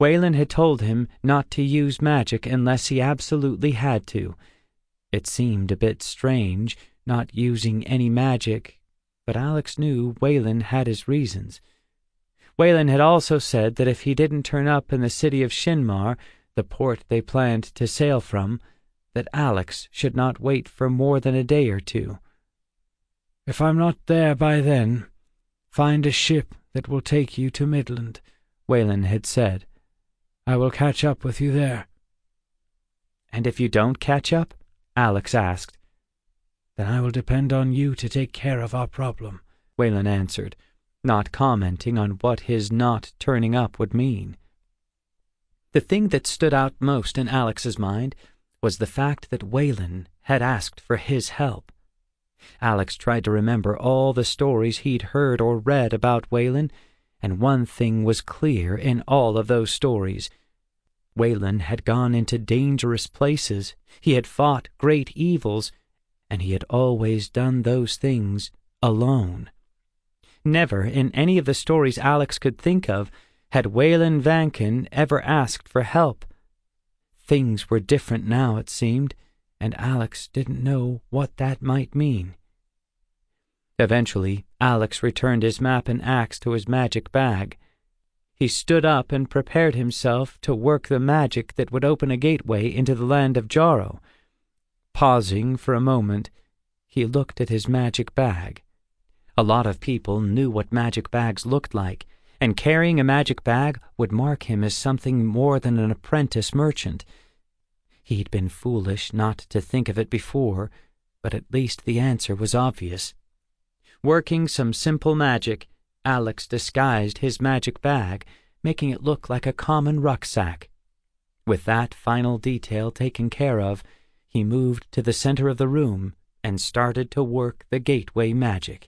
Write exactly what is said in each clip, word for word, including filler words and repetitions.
Waylon had told him not to use magic unless he absolutely had to. It seemed a bit strange, not using any magic, but Alex knew Waylon had his reasons. Waylon had also said that if he didn't turn up in the city of Shinmar, the port they planned to sail from, that Alex should not wait for more than a day or two. "If I'm not there by then, find a ship that will take you to Midland," Waylon had said. "I will catch up with you there." "And if you don't catch up?" Alex asked. "Then I will depend on you to take care of our problem," Waylon answered, not commenting on what his not turning up would mean. The thing that stood out most in Alex's mind was the fact that Waylon had asked for his help. Alex tried to remember all the stories he'd heard or read about Waylon, and one thing was clear in all of those stories. Waylon had gone into dangerous places, he had fought great evils, and he had always done those things alone. Never in any of the stories Alex could think of had Waylon Vanken ever asked for help. Things were different now, it seemed, and Alex didn't know what that might mean. Eventually, Alex returned his map and axe to his magic bag. He stood up and prepared himself to work the magic that would open a gateway into the land of Jarrow. Pausing for a moment, he looked at his magic bag. A lot of people knew what magic bags looked like, and carrying a magic bag would mark him as something more than an apprentice merchant. He'd been foolish not to think of it before, but at least the answer was obvious. Working some simple magic, Alex disguised his magic bag, making it look like a common rucksack. With that final detail taken care of, he moved to the center of the room and started to work the gateway magic.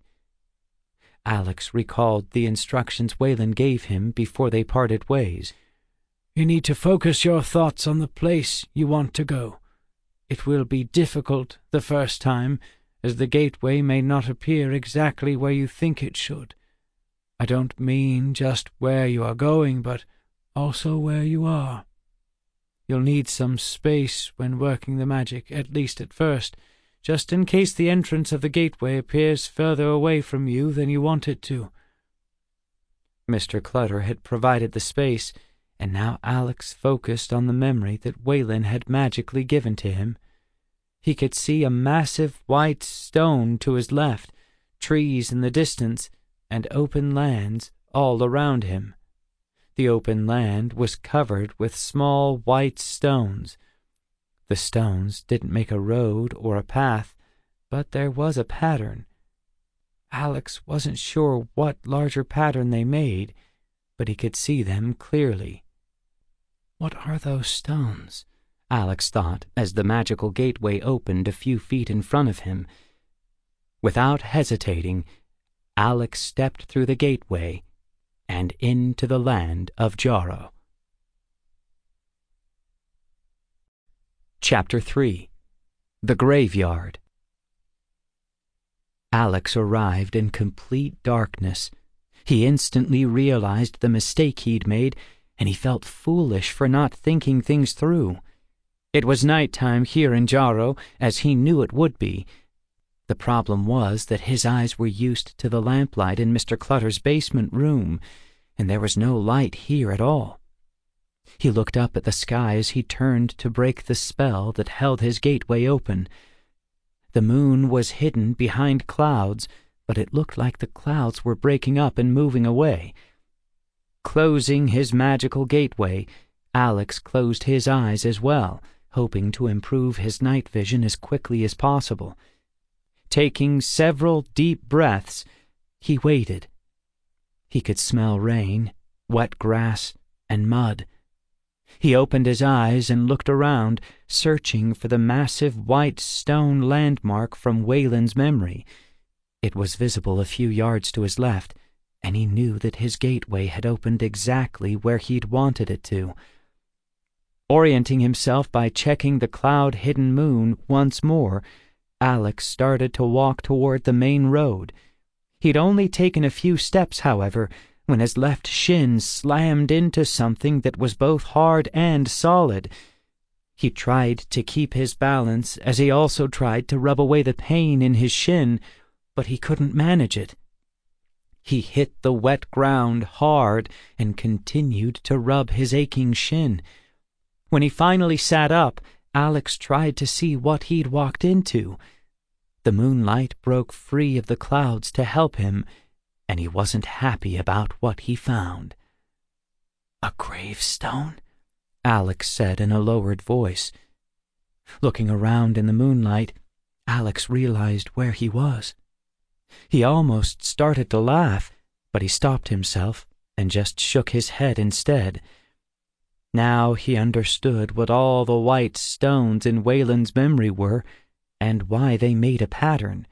Alex recalled the instructions Waylon gave him before they parted ways. "You need to focus your thoughts on the place you want to go. It will be difficult the first time, as the gateway may not appear exactly where you think it should. I don't mean just where you are going, but also where you are. You'll need some space when working the magic, at least at first, just in case the entrance of the gateway appears further away from you than you want it to." Mister Clutter had provided the space, and now Alex focused on the memory that Waylon had magically given to him. He could see a massive white stone to his left, trees in the distance, and open lands all around him. The open land was covered with small white stones. The stones didn't make a road or a path, but there was a pattern. Alex wasn't sure what larger pattern they made, but he could see them clearly. "What are those stones?" Alex thought as the magical gateway opened a few feet in front of him. Without hesitating, Alex stepped through the gateway and into the land of Jarrow. Chapter three. The Graveyard. Alex arrived in complete darkness. He instantly realized the mistake he'd made, and he felt foolish for not thinking things through. It was nighttime here in Jarrow, as he knew it would be. The problem was that his eyes were used to the lamplight in Mister Clutter's basement room, and there was no light here at all. He looked up at the sky as he turned to break the spell that held his gateway open. The moon was hidden behind clouds, but it looked like the clouds were breaking up and moving away. Closing his magical gateway, Alex closed his eyes as well, hoping to improve his night vision as quickly as possible. Taking several deep breaths, he waited. He could smell rain, wet grass, and mud. He opened his eyes and looked around, searching for the massive white stone landmark from Waylon's memory. It was visible a few yards to his left, and he knew that his gateway had opened exactly where he'd wanted it to. Orienting himself by checking the cloud-hidden moon once more, Alex started to walk toward the main road. He'd only taken a few steps, however, when his left shin slammed into something that was both hard and solid. He tried to keep his balance as he also tried to rub away the pain in his shin, but he couldn't manage it. He hit the wet ground hard and continued to rub his aching shin. When he finally sat up, Alex tried to see what he'd walked into. The moonlight broke free of the clouds to help him, and he wasn't happy about what he found. "A gravestone?" Alex said in a lowered voice. Looking around in the moonlight, Alex realized where he was. He almost started to laugh, but he stopped himself and just shook his head instead. Now he understood what all the white stones in Waylon's memory were, and why they made a pattern.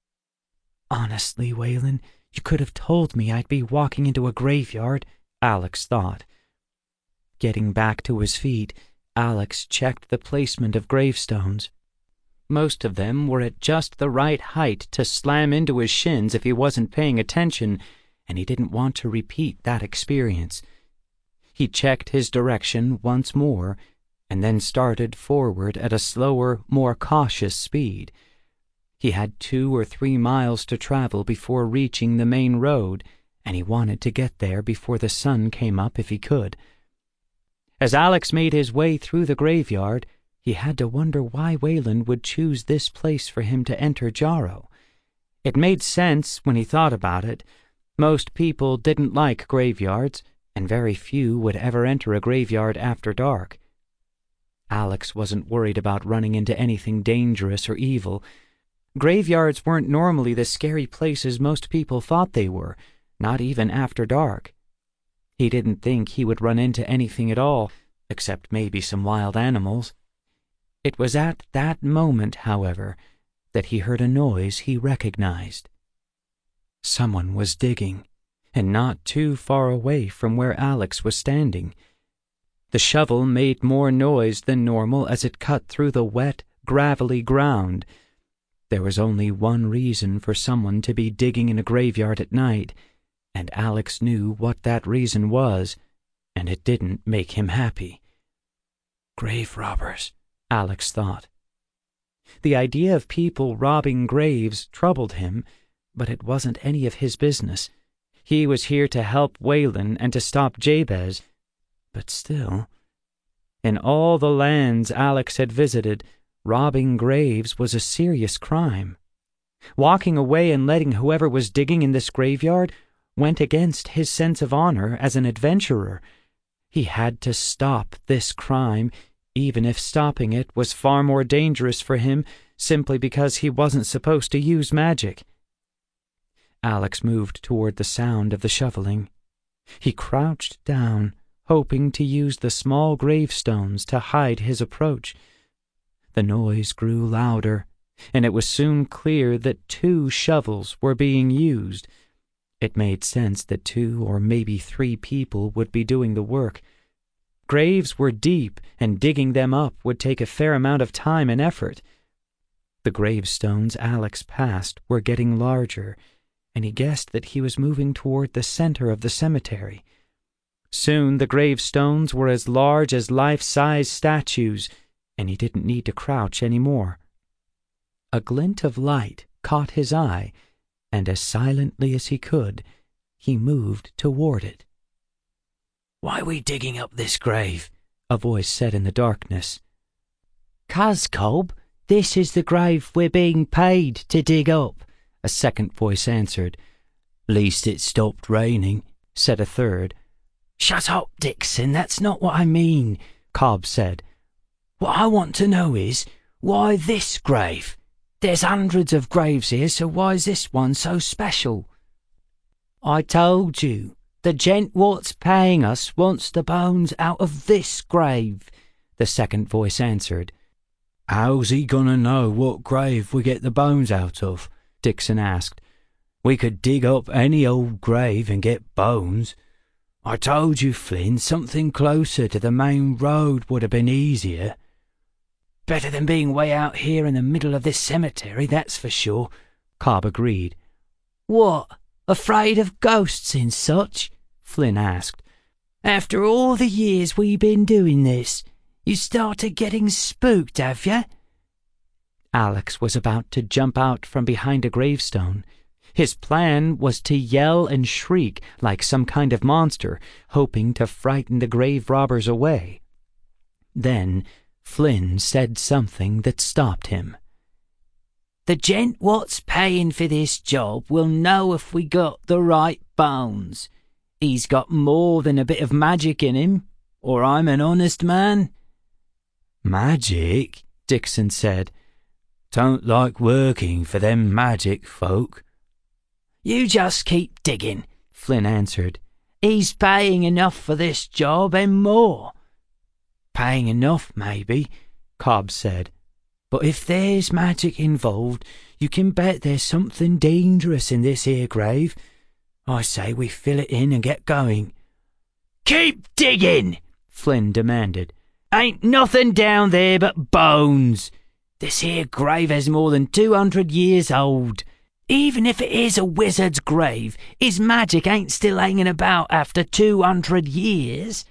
"Honestly, Waylon, you could have told me I'd be walking into a graveyard," Alex thought. Getting back to his feet, Alex checked the placement of gravestones. Most of them were at just the right height to slam into his shins if he wasn't paying attention, and he didn't want to repeat that experience. He checked his direction once more, and then started forward at a slower, more cautious speed. He had two or three miles to travel before reaching the main road, and he wanted to get there before the sun came up if he could. As Alex made his way through the graveyard, he had to wonder why Waylon would choose this place for him to enter Jarrow. It made sense when he thought about it. Most people didn't like graveyards, and very few would ever enter a graveyard after dark. Alex wasn't worried about running into anything dangerous or evil. Graveyards weren't normally the scary places most people thought they were, not even after dark. He didn't think he would run into anything at all, except maybe some wild animals. It was at that moment, however, that he heard a noise he recognized. Someone was digging, and not too far away from where Alex was standing. The shovel made more noise than normal as it cut through the wet, gravelly ground. There was only one reason for someone to be digging in a graveyard at night, and Alex knew what that reason was, and it didn't make him happy. Grave robbers, Alex thought. The idea of people robbing graves troubled him, but it wasn't any of his business. He was here to help Waylon and to stop Jabez. But still, in all the lands Alex had visited, robbing graves was a serious crime. Walking away and letting whoever was digging in this graveyard went against his sense of honor as an adventurer. He had to stop this crime, even if stopping it was far more dangerous for him simply because he wasn't supposed to use magic. Alex moved toward the sound of the shoveling. He crouched down, hoping to use the small gravestones to hide his approach. The noise grew louder, and it was soon clear that two shovels were being used. It made sense that two or maybe three people would be doing the work. Graves were deep, and digging them up would take a fair amount of time and effort. The gravestones Alex passed were getting larger, and he guessed that he was moving toward the center of the cemetery. Soon the gravestones were as large as life-size statues, and he didn't need to crouch any more. A glint of light caught his eye, and as silently as he could, he moved toward it. "Why we digging up this grave?" a voice said in the darkness. "'Cause, Cob, this is the grave we're being paid to dig up," a second voice answered. "Least it stopped raining," said a third. "Shut up, Dixon, that's not what I mean," Cobb said. "What I want to know is, why this grave? There's hundreds of graves here, so why is this one so special?" "I told you. The gent what's paying us wants the bones out of this grave," the second voice answered. "How's he gonna know what grave we get the bones out of?" Dixon asked. "We could dig up any old grave and get bones. I told you, Flynn, something closer to the main road would have been easier." "Better than being way out here in the middle of this cemetery, that's for sure," Cobb agreed. "What, afraid of ghosts and such?" Flynn asked. "After all the years we been doing this, you started getting spooked, have you?" Alex was about to jump out from behind a gravestone. His plan was to yell and shriek like some kind of monster, hoping to frighten the grave robbers away. Then Flynn said something that stopped him. "The gent what's paying for this job will know if we got the right bones. He's got more than a bit of magic in him, or I'm an honest man." "Magic?" Dixon said. "Don't like working for them magic folk." "You just keep digging," Flynn answered. "He's paying enough for this job and more." "Paying enough, maybe," Cobb said. "But if there's magic involved, you can bet there's something dangerous in this here grave. I say we fill it in and get going." "Keep digging," Flynn demanded. "Ain't nothing down there but bones. This here grave is more than two hundred years old. Even if it is a wizard's grave, his magic ain't still hanging about after two hundred years."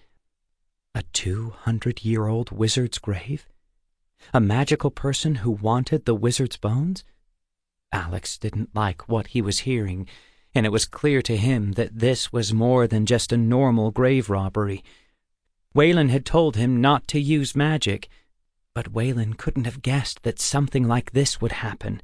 A two-hundred-year-old wizard's grave? A magical person who wanted the wizard's bones? Alex didn't like what he was hearing, and it was clear to him that this was more than just a normal grave robbery. Waylon had told him not to use magic, but Waylon couldn't have guessed that something like this would happen.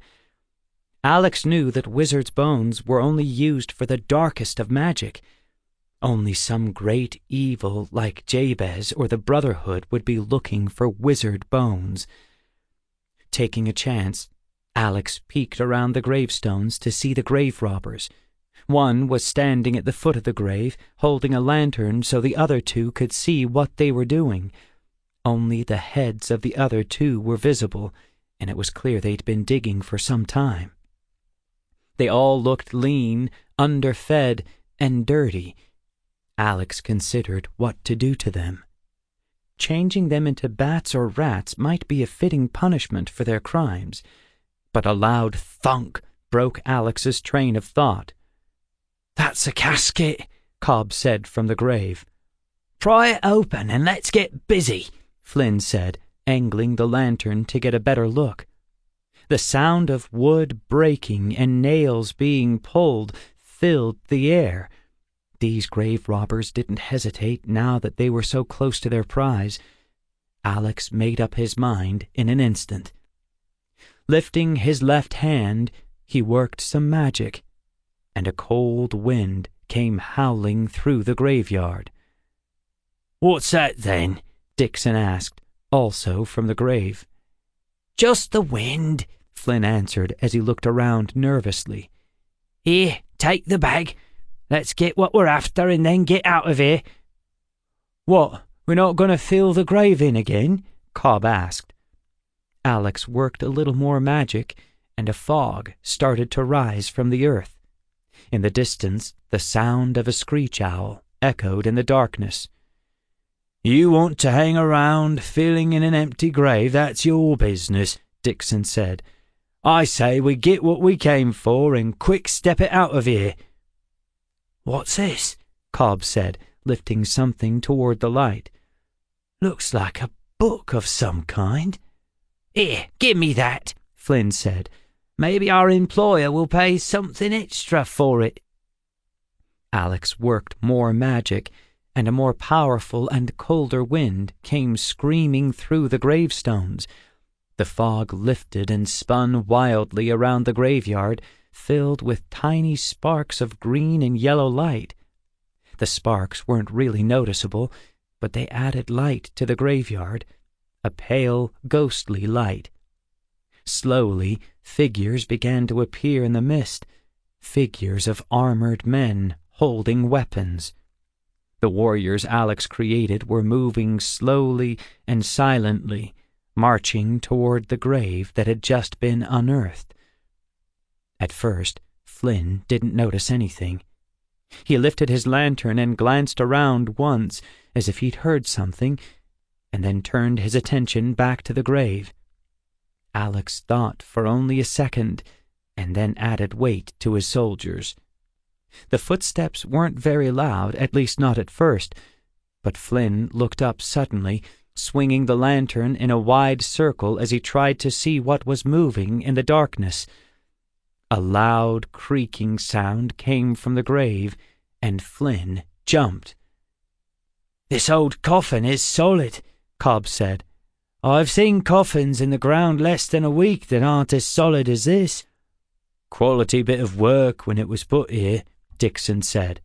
Alex knew that wizards' bones were only used for the darkest of magic. Only some great evil like Jabez or the Brotherhood would be looking for wizard bones. Taking a chance, Alex peeked around the gravestones to see the grave robbers. One was standing at the foot of the grave, holding a lantern so the other two could see what they were doing. Only the heads of the other two were visible, and it was clear they'd been digging for some time. They all looked lean, underfed, and dirty. Alex considered what to do to them. Changing them into bats or rats might be a fitting punishment for their crimes, but a loud thunk broke Alex's train of thought. "That's a casket," Cobb said from the grave. "Pry it open and let's get busy," Flynn said, angling the lantern to get a better look. The sound of wood breaking and nails being pulled filled the air. These grave robbers didn't hesitate now that they were so close to their prize. Alex made up his mind in an instant. Lifting his left hand, he worked some magic, and a cold wind came howling through the graveyard. "What's that, then?" Dixon asked, also from the grave. "Just the wind," Flynn answered as he looked around nervously. "Here, take the bag. Let's get what we're after and then get out of here." "What, we're not going to fill the grave in again?" Cobb asked. Alex worked a little more magic, and a fog started to rise from the earth. In the distance, the sound of a screech owl echoed in the darkness. "You want to hang around filling in an empty grave, that's your business," Dixon said. "I say we get what we came for and quick step it out of here." "What's this?" Cobb said, lifting something toward the light. "Looks like a book of some kind." "Here, give me that," Flynn said. "Maybe our employer will pay something extra for it." Alex worked more magic, and a more powerful and colder wind came screaming through the gravestones. The fog lifted and spun wildly around the graveyard, filled with tiny sparks of green and yellow light. The sparks weren't really noticeable, but they added light to the graveyard, a pale, ghostly light. Slowly, figures began to appear in the mist, figures of armored men holding weapons. The warriors Alex created were moving slowly and silently, marching toward the grave that had just been unearthed. At first, Flynn didn't notice anything. He lifted his lantern and glanced around once, as if he'd heard something, and then turned his attention back to the grave. Alex thought for only a second, and then added weight to his soldiers. The footsteps weren't very loud, at least not at first, but Flynn looked up suddenly, swinging the lantern in a wide circle as he tried to see what was moving in the darkness. A loud creaking sound came from the grave, and Flynn jumped. "This old coffin is solid," Cobb said. "I've seen coffins in the ground less than a week that aren't as solid as this." "Quality bit of work when it was put here," Dixon said.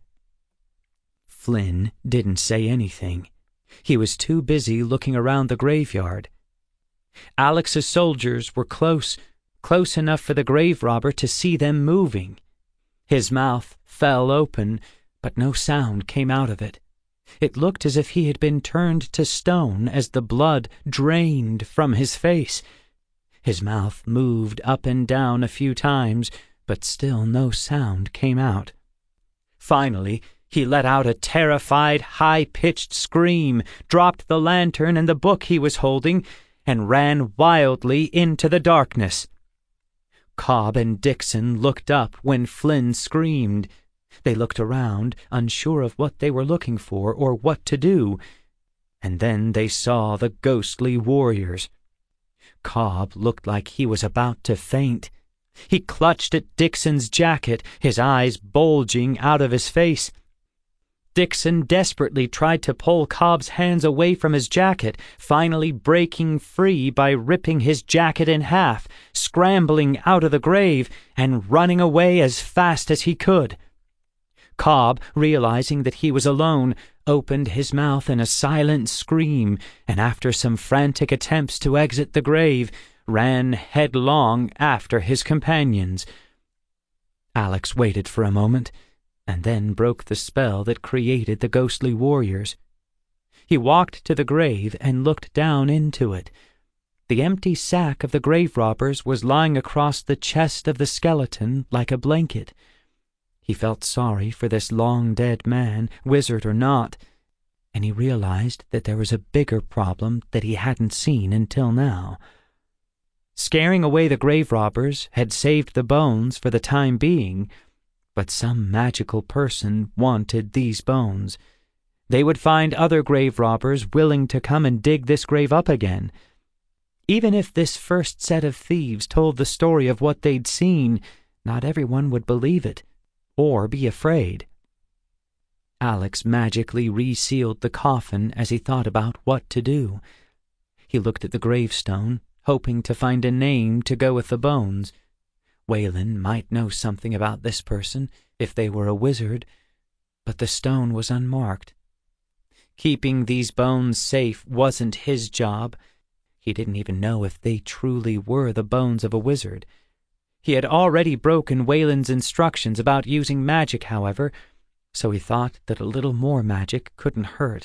Flynn didn't say anything. He was too busy looking around the graveyard. Alex's soldiers were close, close enough for the grave robber to see them moving. His mouth fell open, but no sound came out of it. It looked as if he had been turned to stone as the blood drained from his face. His mouth moved up and down a few times, but still no sound came out. Finally, he let out a terrified, high-pitched scream, dropped the lantern and the book he was holding, and ran wildly into the darkness. Cobb and Dixon looked up when Flynn screamed. They looked around, unsure of what they were looking for or what to do, and then they saw the ghostly warriors. Cobb looked like he was about to faint. He clutched at Dixon's jacket, his eyes bulging out of his face. Dixon desperately tried to pull Cobb's hands away from his jacket, finally breaking free by ripping his jacket in half, scrambling out of the grave, and running away as fast as he could. Cobb, realizing that he was alone, opened his mouth in a silent scream, and after some frantic attempts to exit the grave, ran headlong after his companions. Alex waited for a moment, and then broke the spell that created the ghostly warriors. He walked to the grave and looked down into it. The empty sack of the grave robbers was lying across the chest of the skeleton like a blanket. He felt sorry for this long-dead man, wizard or not, and he realized that there was a bigger problem that he hadn't seen until now. Scaring away the grave robbers had saved the bones for the time being, but some magical person wanted these bones. They would find other grave robbers willing to come and dig this grave up again. Even if this first set of thieves told the story of what they'd seen, not everyone would believe it, or be afraid. Alex magically resealed the coffin as he thought about what to do. He looked at the gravestone, hoping to find a name to go with the bones. Waylon might know something about this person if they were a wizard, but the stone was unmarked. Keeping these bones safe wasn't his job. He didn't even know if they truly were the bones of a wizard. He had already broken Waylon's instructions about using magic, however, so he thought that a little more magic couldn't hurt.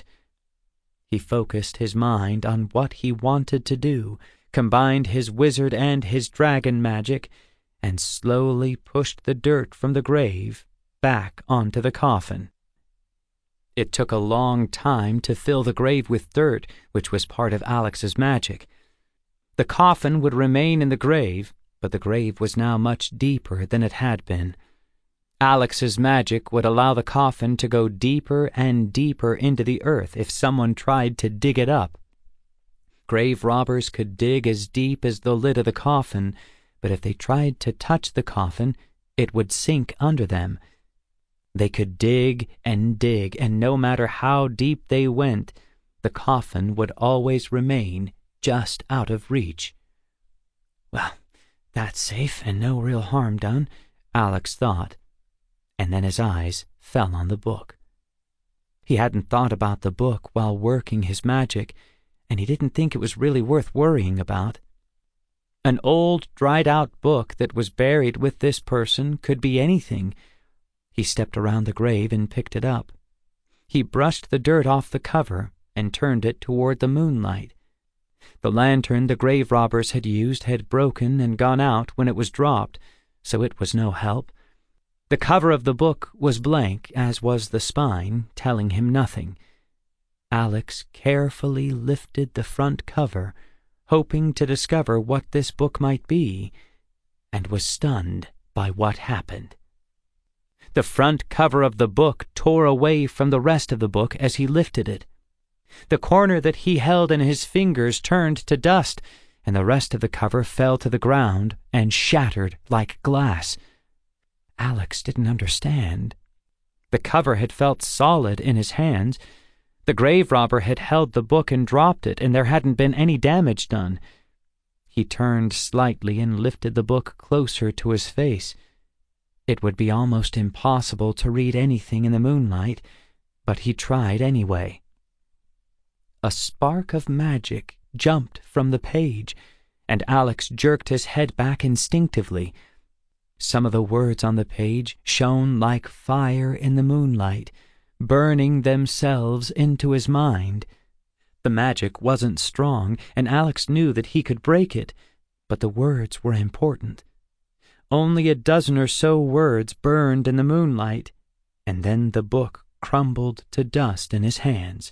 He focused his mind on what he wanted to do, combined his wizard and his dragon magic, and slowly pushed the dirt from the grave back onto the coffin. It took a long time to fill the grave with dirt, which was part of Alex's magic. The coffin would remain in the grave, but the grave was now much deeper than it had been. Alex's magic would allow the coffin to go deeper and deeper into the earth if someone tried to dig it up. Grave robbers could dig as deep as the lid of the coffin, but if they tried to touch the coffin, it would sink under them. They could dig and dig, and no matter how deep they went, the coffin would always remain just out of reach. Well, that's safe and no real harm done, Alex thought, and then his eyes fell on the book. He hadn't thought about the book while working his magic, and he didn't think it was really worth worrying about. An old, dried-out book that was buried with this person could be anything. He stepped around the grave and picked it up. He brushed the dirt off the cover and turned it toward the moonlight. The lantern the grave robbers had used had broken and gone out when it was dropped, so it was no help. The cover of the book was blank, as was the spine, telling him nothing. Alex carefully lifted the front cover, hoping to discover what this book might be, and was stunned by what happened. The front cover of the book tore away from the rest of the book as he lifted it. The corner that he held in his fingers turned to dust, and the rest of the cover fell to the ground and shattered like glass. Alex didn't understand. The cover had felt solid in his hands. The grave robber had held the book and dropped it, and there hadn't been any damage done. He turned slightly and lifted the book closer to his face. It would be almost impossible to read anything in the moonlight, but he tried anyway. A spark of magic jumped from the page, and Alex jerked his head back instinctively. Some of the words on the page shone like fire in the moonlight, burning themselves into his mind. The magic wasn't strong, and Alex knew that he could break it, but the words were important. Only a dozen or so words burned in the moonlight, and then the book crumbled to dust in his hands.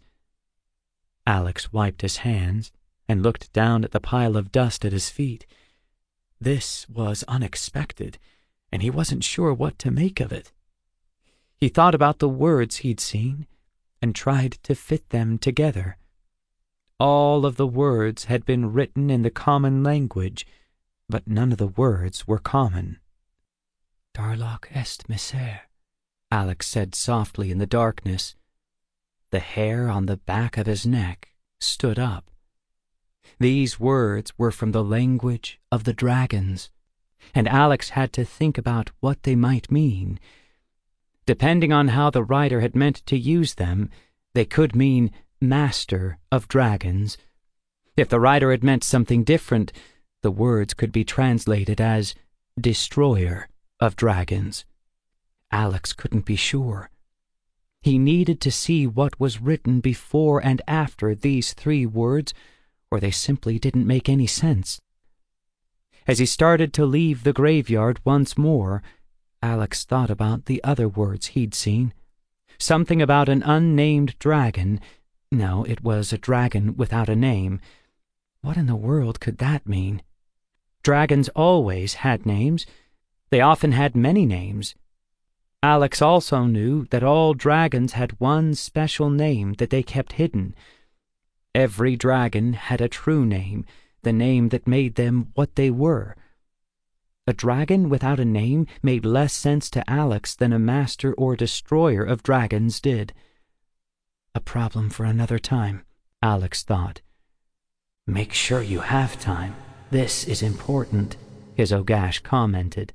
Alex wiped his hands and looked down at the pile of dust at his feet. This was unexpected, and he wasn't sure what to make of it. He thought about the words he'd seen and tried to fit them together. All of the words had been written in the common language, but none of the words were common. "Darlock est miser," Alex said softly in the darkness. The hair on the back of his neck stood up. These words were from the language of the dragons, and Alex had to think about what they might mean. Depending on how the writer had meant to use them, they could mean master of dragons. If the writer had meant something different, the words could be translated as destroyer of dragons. Alex couldn't be sure. He needed to see what was written before and after these three words, or they simply didn't make any sense. As he started to leave the graveyard once more, Alex thought about the other words he'd seen. Something about an unnamed dragon. No, it was a dragon without a name. What in the world could that mean? Dragons always had names. They often had many names. Alex also knew that all dragons had one special name that they kept hidden. Every dragon had a true name, the name that made them what they were. A dragon without a name made less sense to Alex than a master or destroyer of dragons did. A problem for another time, Alex thought. "Make sure you have time. This is important," his Ogash commented.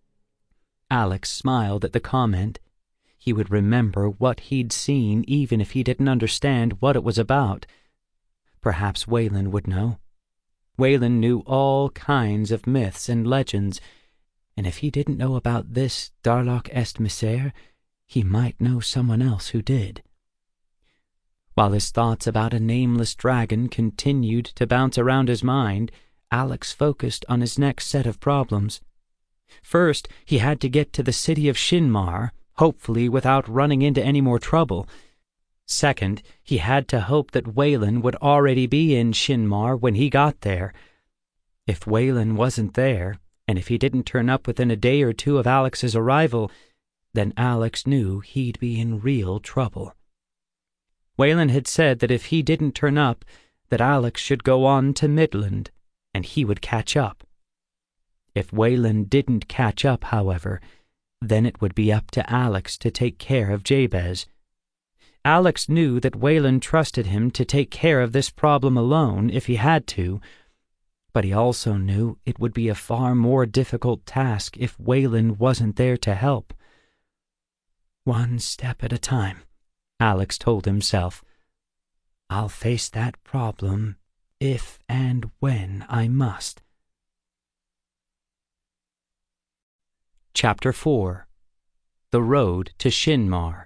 Alex smiled at the comment. He would remember what he'd seen even if he didn't understand what it was about. Perhaps Waylon would know. Waylon knew all kinds of myths and legends, and if he didn't know about this Darlock est miser, he might know someone else who did. While his thoughts about a nameless dragon continued to bounce around his mind, Alex focused on his next set of problems. First, he had to get to the city of Shinmar, hopefully without running into any more trouble. Second, he had to hope that Waylon would already be in Shinmar when he got there. If Waylon wasn't there, and if he didn't turn up within a day or two of Alex's arrival, then Alex knew he'd be in real trouble. Waylon had said that if he didn't turn up, that Alex should go on to Midland, and he would catch up. If Waylon didn't catch up, however, then it would be up to Alex to take care of Jabez. Alex knew that Waylon trusted him to take care of this problem alone if he had to, but he also knew it would be a far more difficult task if Waylon wasn't there to help. One step at a time, Alex told himself. I'll face that problem if and when I must. Chapter four. The Road to Shinmar.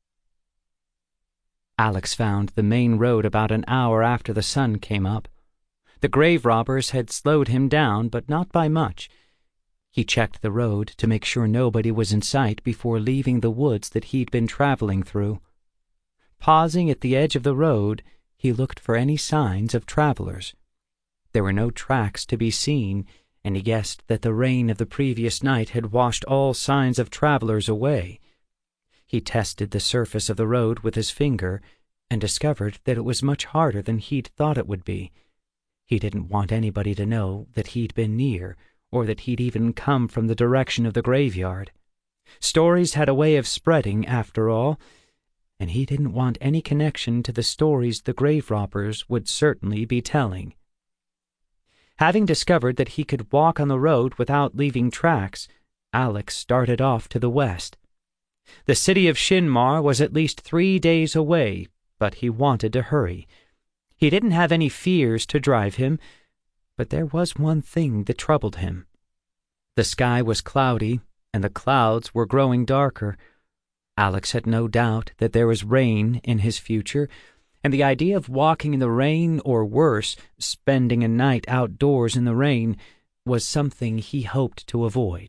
Alex found the main road about an hour after the sun came up. The grave robbers had slowed him down, but not by much. He checked the road to make sure nobody was in sight before leaving the woods that he'd been traveling through. Pausing at the edge of the road, he looked for any signs of travelers. There were no tracks to be seen, and he guessed that the rain of the previous night had washed all signs of travelers away. He tested the surface of the road with his finger and discovered that it was much harder than he'd thought it would be. He didn't want anybody to know that he'd been near, or that he'd even come from the direction of the graveyard. Stories had a way of spreading, after all, and he didn't want any connection to the stories the grave robbers would certainly be telling. Having discovered that he could walk on the road without leaving tracks, Alex started off to the west. The city of Shinmar was at least three days away, but he wanted to hurry. He didn't have any fears to drive him, but there was one thing that troubled him. The sky was cloudy, and the clouds were growing darker. Alex had no doubt that there was rain in his future, and the idea of walking in the rain, or worse, spending a night outdoors in the rain, was something he hoped to avoid.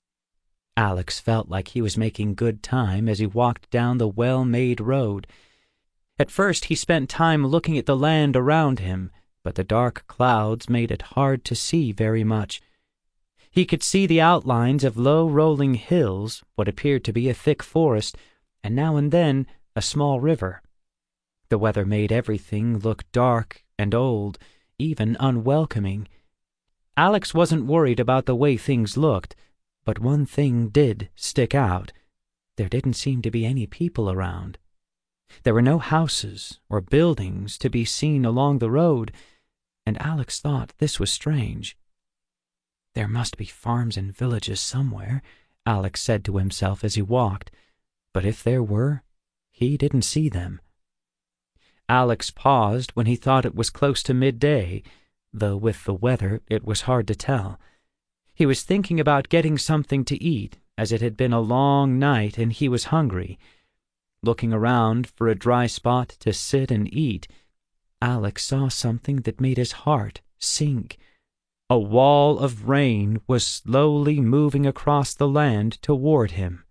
Alex felt like he was making good time as he walked down the well-made road. At first he spent time looking at the land around him, but the dark clouds made it hard to see very much. He could see the outlines of low rolling hills, what appeared to be a thick forest, and now and then a small river. The weather made everything look dark and old, even unwelcoming. Alex wasn't worried about the way things looked, but one thing did stick out. There didn't seem to be any people around. There were no houses or buildings to be seen along the road, and Alex thought this was strange. There must be farms and villages somewhere, Alex said to himself as he walked, but if there were, he didn't see them. Alex paused when he thought it was close to midday, though with the weather it was hard to tell. He was thinking about getting something to eat, as it had been a long night and he was hungry. Looking around for a dry spot to sit and eat, Alex saw something that made his heart sink. A wall of rain was slowly moving across the land toward him.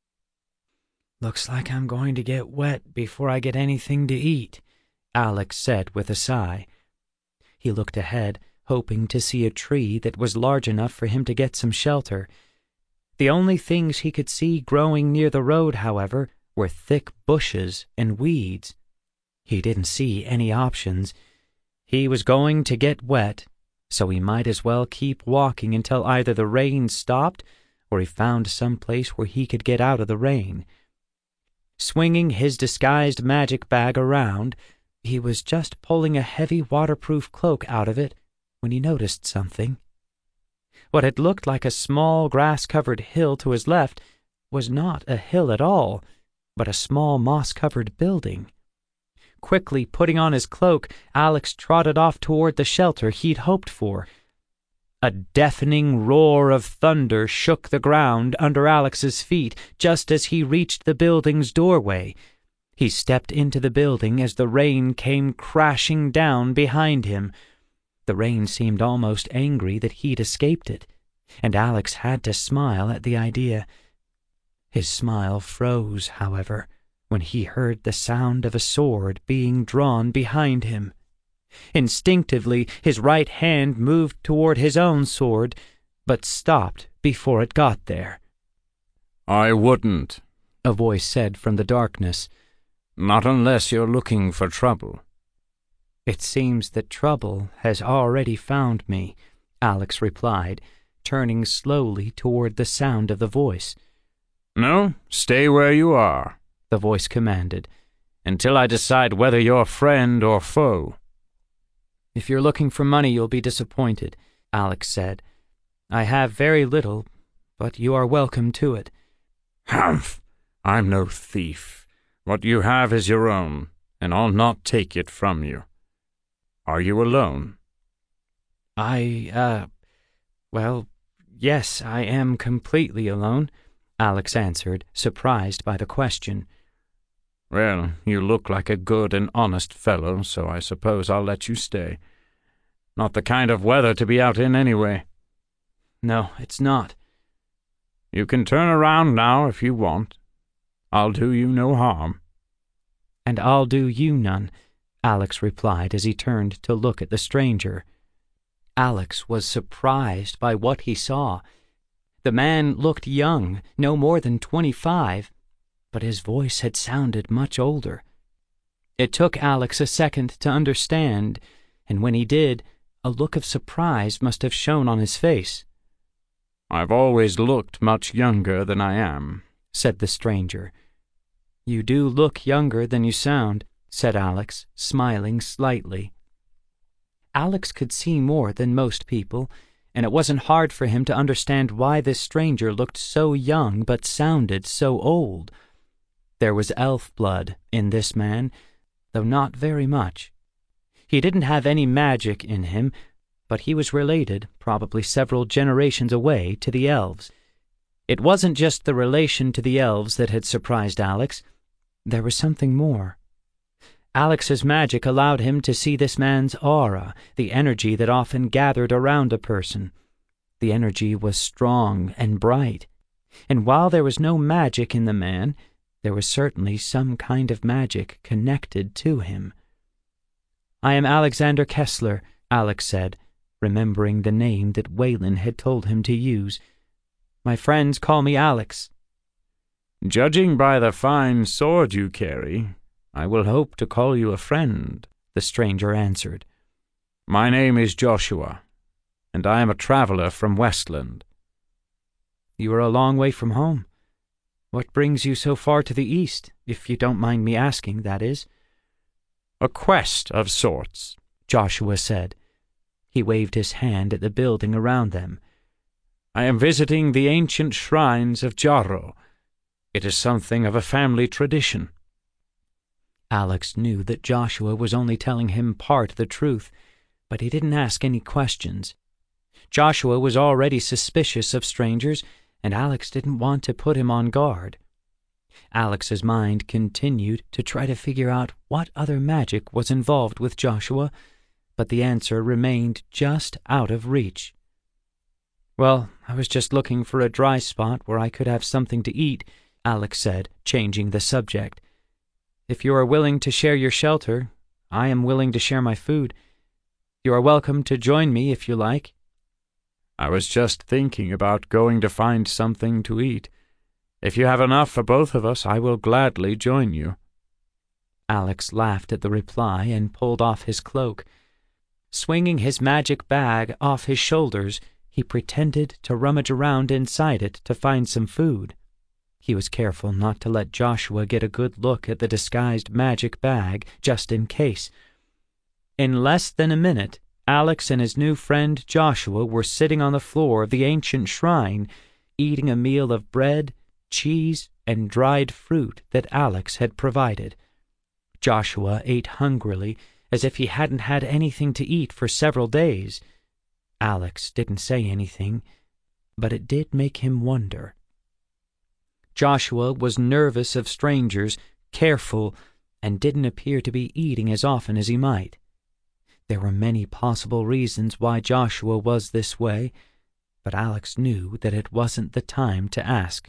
"Looks like I'm going to get wet before I get anything to eat," Alex said with a sigh. He looked ahead, hoping to see a tree that was large enough for him to get some shelter. The only things he could see growing near the road, however, were thick bushes and weeds. He didn't see any options. He was going to get wet, so he might as well keep walking until either the rain stopped or he found some place where he could get out of the rain. Swinging his disguised magic bag around, he was just pulling a heavy waterproof cloak out of it when he noticed something. What had looked like a small grass-covered hill to his left was not a hill at all, but a small moss-covered building. Quickly putting on his cloak, Alex trotted off toward the shelter he'd hoped for. A deafening roar of thunder shook the ground under Alex's feet just as he reached the building's doorway. He stepped into the building as the rain came crashing down behind him. The rain seemed almost angry that he'd escaped it, and Alex had to smile at the idea. His smile froze, however, when he heard the sound of a sword being drawn behind him. Instinctively, his right hand moved toward his own sword, but stopped before it got there. "I wouldn't," a voice said from the darkness. "Not unless you're looking for trouble." "It seems that trouble has already found me," Alex replied, turning slowly toward the sound of the voice. "No, stay where you are," the voice commanded, "until I decide whether you're friend or foe." "If you're looking for money, you'll be disappointed," Alex said. "I have very little, but you are welcome to it." "Humph! I'm no thief. What you have is your own, and I'll not take it from you. Are you alone?" I, uh, well, yes, I am completely alone," Alex answered, surprised by the question. "Well, you look like a good and honest fellow, so I suppose I'll let you stay. Not the kind of weather to be out in anyway." "No, it's not." "You can turn around now if you want. I'll do you no harm." "And I'll do you none," Alex replied as he turned to look at the stranger. Alex was surprised by what he saw. The man looked young, no more than twenty-five, but his voice had sounded much older. It took Alex a second to understand, and when he did, a look of surprise must have shown on his face. "I've always looked much younger than I am," said the stranger. "You do look younger than you sound," said Alex, smiling slightly. Alex could see more than most people, and it wasn't hard for him to understand why this stranger looked so young but sounded so old. There was elf blood in this man, though not very much. He didn't have any magic in him, but he was related, probably several generations away, to the elves. It wasn't just the relation to the elves that had surprised Alex. There was something more. Alex's magic allowed him to see this man's aura, the energy that often gathered around a person. The energy was strong and bright, and while there was no magic in the man, there was certainly some kind of magic connected to him. "I am Alexander Kessler," Alex said, remembering the name that Waylon had told him to use. "My friends call me Alex." "Judging by the fine sword you carry, I will hope to call you a friend," the stranger answered. "My name is Joshua, and I am a traveler from Westland." "You are a long way from home. What brings you so far to the east, if you don't mind me asking, that is?" "A quest of sorts," Joshua said. He waved his hand at the building around them. "I am visiting the ancient shrines of Jarrow. It is something of a family tradition." Alex knew that Joshua was only telling him part the truth, but he didn't ask any questions. Joshua was already suspicious of strangers, and Alex didn't want to put him on guard. Alex's mind continued to try to figure out what other magic was involved with Joshua, but the answer remained just out of reach. "Well, I was just looking for a dry spot where I could have something to eat," Alex said, changing the subject. "If you are willing to share your shelter, I am willing to share my food. You are welcome to join me if you like." "I was just thinking about going to find something to eat. If you have enough for both of us, I will gladly join you." Alex laughed at the reply and pulled off his cloak. Swinging his magic bag off his shoulders, he pretended to rummage around inside it to find some food. He was careful not to let Joshua get a good look at the disguised magic bag, just in case. In less than a minute, Alex and his new friend Joshua were sitting on the floor of the ancient shrine, eating a meal of bread, cheese, and dried fruit that Alex had provided. Joshua ate hungrily, as if he hadn't had anything to eat for several days. Alex didn't say anything, but it did make him wonder. Joshua was nervous of strangers, careful, and didn't appear to be eating as often as he might. There were many possible reasons why Joshua was this way, but Alex knew that it wasn't the time to ask.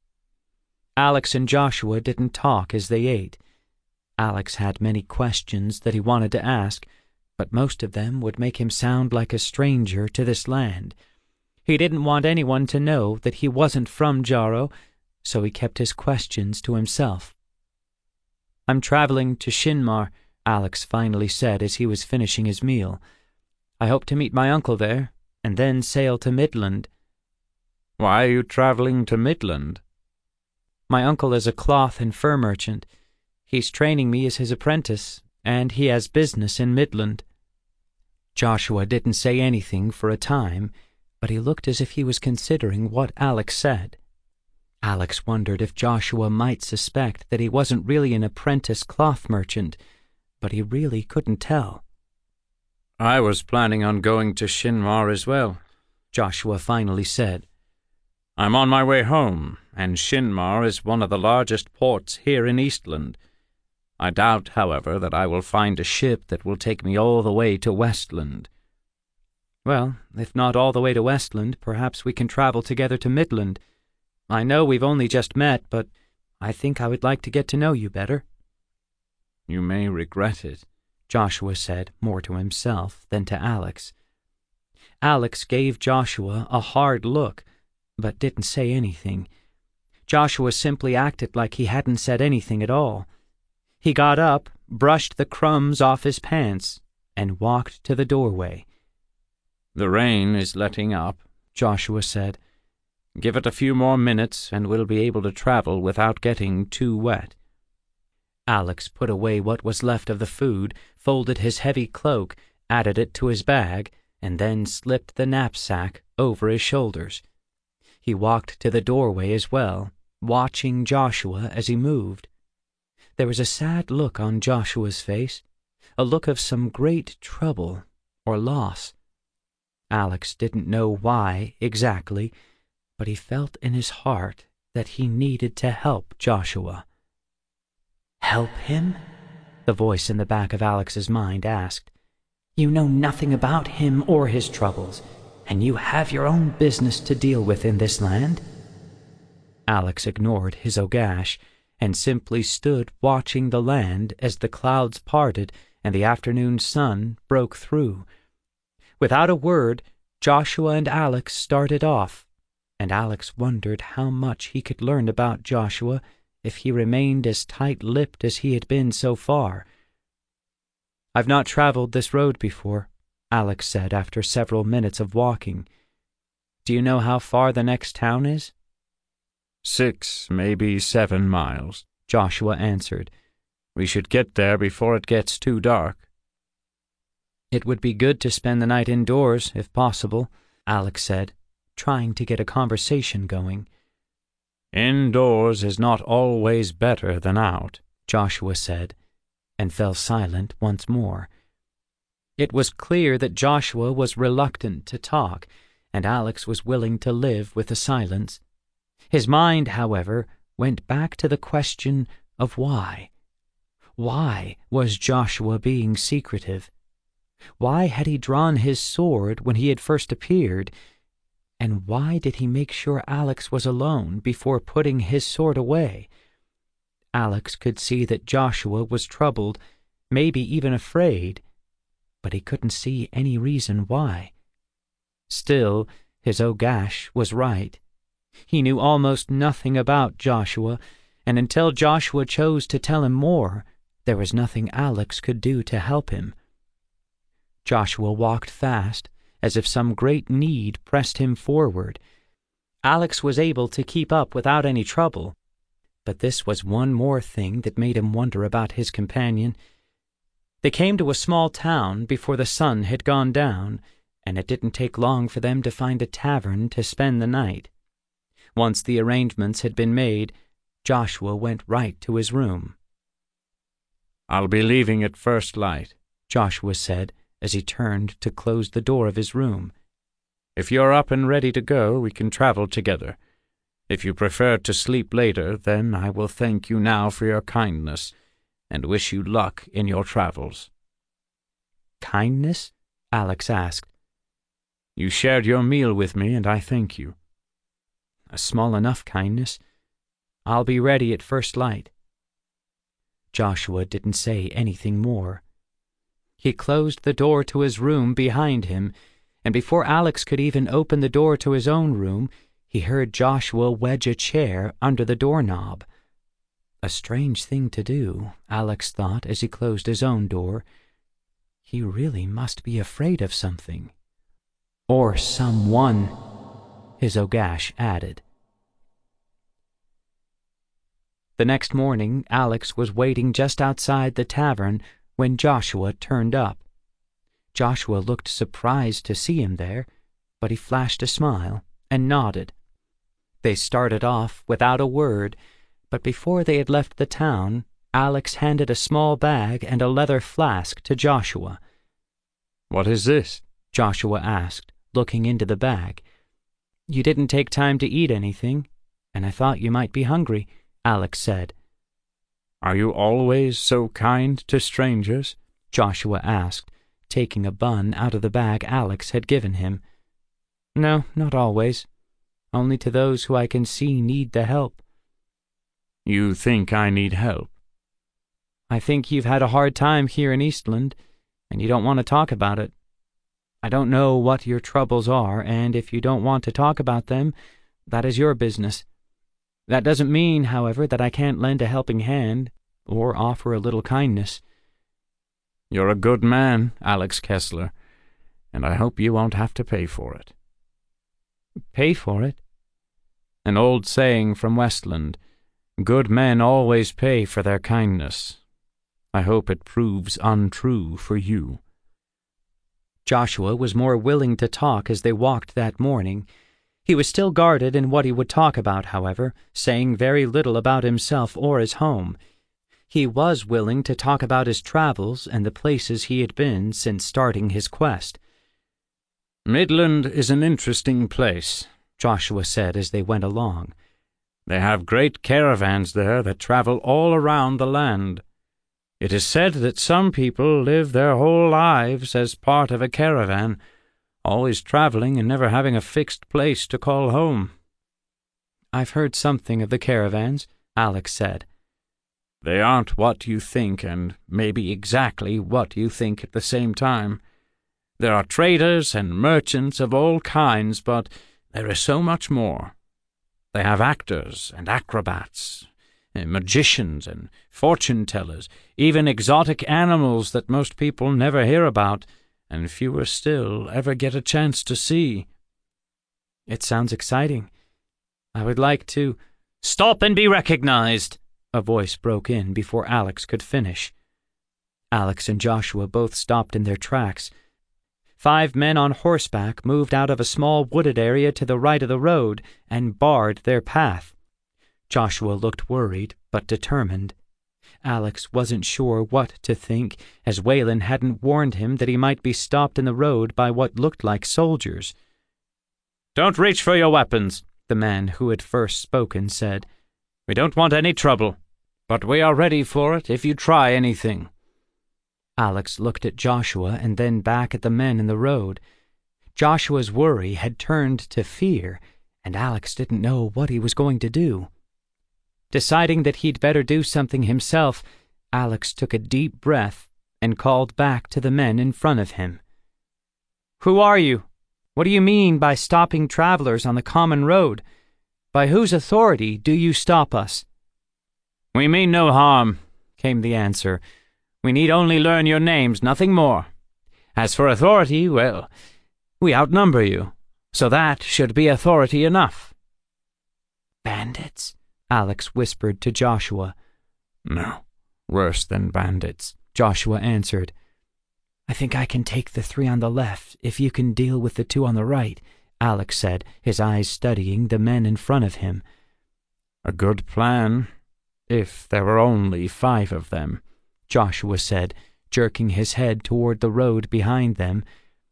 Alex and Joshua didn't talk as they ate. Alex had many questions that he wanted to ask, but most of them would make him sound like a stranger to this land. He didn't want anyone to know that he wasn't from Jarrow, so he kept his questions to himself. "I'm traveling to Shinmar," Alex finally said as he was finishing his meal. "I hope to meet my uncle there, and then sail to Midland." "Why are you traveling to Midland?" "My uncle is a cloth and fur merchant. He's training me as his apprentice, and he has business in Midland." Joshua didn't say anything for a time, but he looked as if he was considering what Alex said. Alex wondered if Joshua might suspect that he wasn't really an apprentice cloth merchant, but he really couldn't tell. "I was planning on going to Shinmar as well," Joshua finally said. "I'm on my way home, and Shinmar is one of the largest ports here in Eastland. I doubt, however, that I will find a ship that will take me all the way to Westland." "Well, if not all the way to Westland, perhaps we can travel together to Midland. I know we've only just met, but I think I would like to get to know you better." "You may regret it," Joshua said, more to himself than to Alex. Alex gave Joshua a hard look, but didn't say anything. Joshua simply acted like he hadn't said anything at all. He got up, brushed the crumbs off his pants, and walked to the doorway. "The rain is letting up," Joshua said. "Give it a few more minutes and we'll be able to travel without getting too wet." Alex put away what was left of the food, folded his heavy cloak, added it to his bag, and then slipped the knapsack over his shoulders. He walked to the doorway as well, watching Joshua as he moved. There was a sad look on Joshua's face, a look of some great trouble or loss. Alex didn't know why exactly, but he felt in his heart that he needed to help Joshua. "Help him?" the voice in the back of Alex's mind asked. "You know nothing about him or his troubles, and you have your own business to deal with in this land." Alex ignored his Ogash and simply stood watching the land as the clouds parted and the afternoon sun broke through. Without a word, Joshua and Alex started off, and Alex wondered how much he could learn about Joshua if he remained as tight-lipped as he had been so far. "I've not traveled this road before," Alex said after several minutes of walking. "Do you know how far the next town is?" Six, maybe seven miles, Joshua answered. "We should get there before it gets too dark." "It would be good to spend the night indoors, if possible," Alex said, trying to get a conversation going. "Indoors is not always better than out," Joshua said, and fell silent once more. It was clear that Joshua was reluctant to talk, and Alex was willing to live with the silence. His mind, however, went back to the question of why. Why was Joshua being secretive? Why had he drawn his sword when he had first appeared? And why did he make sure Alex was alone before putting his sword away? Alex could see that Joshua was troubled, maybe even afraid, but he couldn't see any reason why. Still, his Ogash was right. He knew almost nothing about Joshua, and until Joshua chose to tell him more, there was nothing Alex could do to help him. Joshua walked fast, as if some great need pressed him forward. Alex was able to keep up without any trouble, but this was one more thing that made him wonder about his companion. They came to a small town before the sun had gone down, and it didn't take long for them to find a tavern to spend the night. Once the arrangements had been made, Joshua went right to his room. "I'll be leaving at first light," Joshua said as he turned to close the door of his room. "If you're up and ready to go, we can travel together. If you prefer to sleep later, then I will thank you now for your kindness and wish you luck in your travels." "Kindness?" Alex asked. "You shared your meal with me, and I thank you." "A small enough kindness. I'll be ready at first light." Joshua didn't say anything more. He closed the door to his room behind him, and before Alex could even open the door to his own room, he heard Joshua wedge a chair under the doorknob. A strange thing to do, Alex thought as he closed his own door. He really must be afraid of something. Or someone, his Ogash added. The next morning, Alex was waiting just outside the tavern when Joshua turned up. Joshua looked surprised to see him there, but he flashed a smile and nodded. They started off without a word, but before they had left the town, Alex handed a small bag and a leather flask to Joshua. "What is this?" Joshua asked, looking into the bag. "You didn't take time to eat anything, and I thought you might be hungry," Alex said. "Are you always so kind to strangers?" Joshua asked, taking a bun out of the bag Alex had given him. "No, not always. Only to those who I can see need the help." "You think I need help?" "I think you've had a hard time here in Eastland, and you don't want to talk about it. I don't know what your troubles are, and if you don't want to talk about them, that is your business. That doesn't mean, however, that I can't lend a helping hand or offer a little kindness." "You're a good man, Alex Kessler, and I hope you won't have to pay for it." "Pay for it?" "An old saying from Westland. Good men always pay for their kindness. I hope it proves untrue for you." Joshua was more willing to talk as they walked that morning. He was still guarded in what he would talk about, however, saying very little about himself or his home. He was willing to talk about his travels and the places he had been since starting his quest. "Midland is an interesting place," Joshua said as they went along. "They have great caravans there that travel all around the land. It is said that some people live their whole lives as part of a caravan, always traveling and never having a fixed place to call home." "I've heard something of the caravans," Alex said. "They aren't what you think, and maybe exactly what you think at the same time. There are traders and merchants of all kinds, but there is so much more. They have actors and acrobats, and magicians and fortune-tellers, even exotic animals that most people never hear about, and fewer still ever get a chance to see." "It sounds exciting. I would like to—" "Stop and be recognized," a voice broke in before Alex could finish. Alex and Joshua both stopped in their tracks. Five men on horseback moved out of a small wooded area to the right of the road and barred their path. Joshua looked worried but determined. Alex wasn't sure what to think, as Waylon hadn't warned him that he might be stopped in the road by what looked like soldiers. "Don't reach for your weapons," the man who had first spoken said. "We don't want any trouble, but we are ready for it if you try anything." Alex looked at Joshua and then back at the men in the road. Joshua's worry had turned to fear, and Alex didn't know what he was going to do. Deciding that he'd better do something himself, Alex took a deep breath and called back to the men in front of him. "Who are you? What do you mean by stopping travelers on the common road? By whose authority do you stop us?" "We mean no harm," came the answer. "We need only learn your names, nothing more. As for authority, well, we outnumber you, so that should be authority enough." "Bandits?" Alex whispered to Joshua. "No, worse than bandits," Joshua answered. "I think I can take the three on the left if you can deal with the two on the right," Alex said, his eyes studying the men in front of him. "A good plan, if there were only five of them," Joshua said, jerking his head toward the road behind them.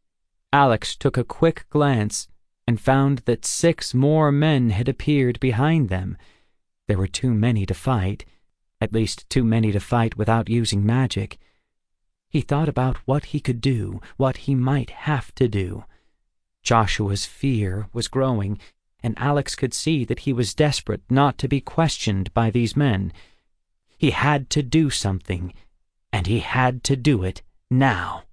Alex took a quick glance and found that six more men had appeared behind them. There were too many to fight, at least too many to fight without using magic. He thought about what he could do, what he might have to do. Joshua's fear was growing, and Alex could see that he was desperate not to be questioned by these men. He had to do something, and he had to do it now.